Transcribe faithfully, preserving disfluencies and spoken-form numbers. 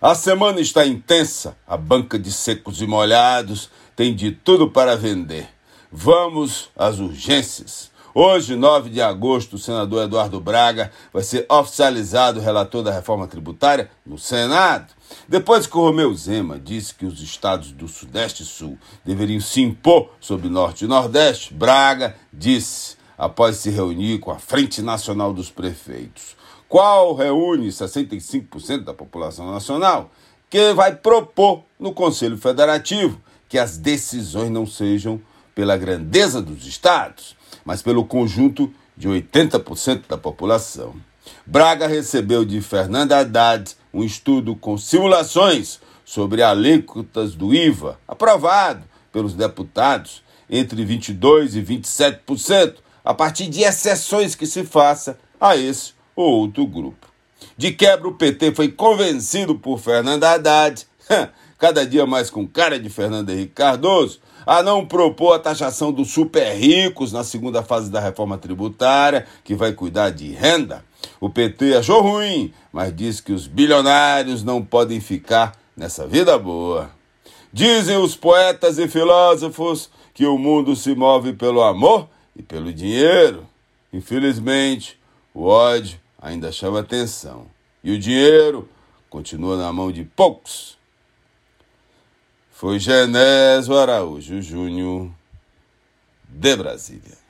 A semana está intensa, a banca de secos e molhados tem de tudo para vender. Vamos às urgências. Hoje, nove de agosto, o senador Eduardo Braga vai ser oficializado relator da reforma tributária no Senado. Depois que o Romeu Zema disse que os estados do Sudeste e Sul deveriam se impor sobre Norte e Nordeste, Braga disse, após se reunir com a Frente Nacional dos Prefeitos, qual reúne sessenta e cinco por cento da população nacional, que vai propor no Conselho Federativo que as decisões não sejam pela grandeza dos estados, mas pelo conjunto de oitenta por cento da população. Braga recebeu de Fernando Haddad um estudo com simulações sobre alíquotas do I V A, aprovado pelos deputados entre vinte e dois por cento e vinte e sete por cento, a partir de exceções que se faça a esse ou outro grupo. De quebra, o P T foi convencido por Fernando Haddad, cada dia mais com cara de Fernando Henrique Cardoso, a não propor a taxação dos super ricos na segunda fase da reforma tributária, que vai cuidar de renda. O P T achou ruim, mas diz que os bilionários não podem ficar nessa vida boa. Dizem os poetas e filósofos que o mundo se move pelo amor e pelo dinheiro. Infelizmente, o ódio ainda chama atenção. E o dinheiro continua na mão de poucos. Foi Genésio Araújo Júnior, de Brasília.